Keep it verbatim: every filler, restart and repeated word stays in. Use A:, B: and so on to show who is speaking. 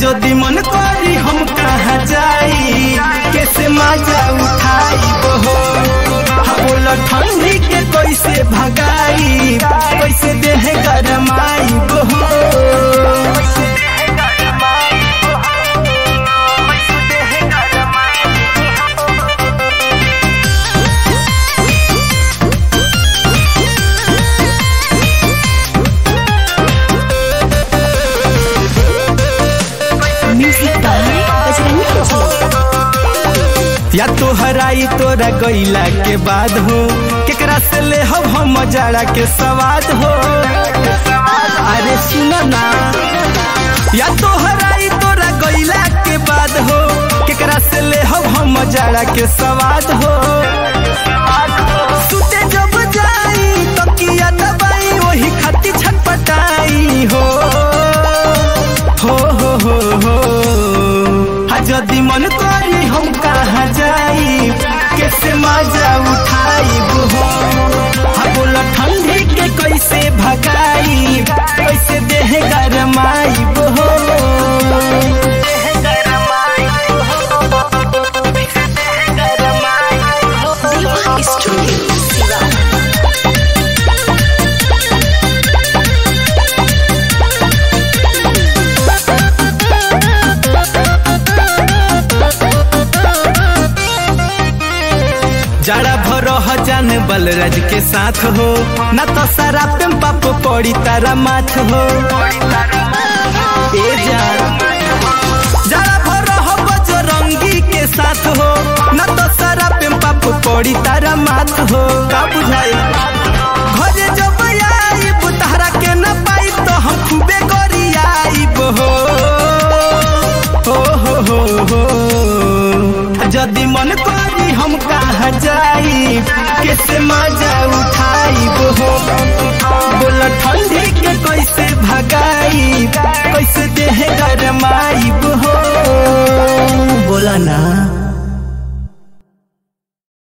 A: जदि मन करी हम कहाँ जाई कैसे मजा उठाई हो बोल ठंडी के कैसे भगाई कैसे देह गरमाई हो या तो हराई तोरा गईला के बाद हो केकरा से ले हम जाड़ा के सवाद हो अरे सुना ना या तो हराई तोरा गईला के बाद हो केकरा से ले हम जाड़ा के सवाद हो सुते जब जाई तो किया दबाई वही खाती छटपटाई हो हो हो हो हो जदि मन करी हम कहाँ जाई कैसे मजा उठाई हो बोल ठंडी के कैसे भगाई कैसे देह गरमाई हो जाड़ा भरो जान बलराज के साथ हो न तो सारा पेम पाप पड़ी तारा माथ हो ए जाड़ा भरो बजरंगी के साथ हो न तो सारा पेम पाप पड़ी तारा माथ हो का बुझाई घरे जब आई बुतहरा के न पाई तो हम खूबे गोरियाई हो हो हो हो जदि मन करी हम कहाँ जाई कैसे मजा उठाई हो बोल ठंडी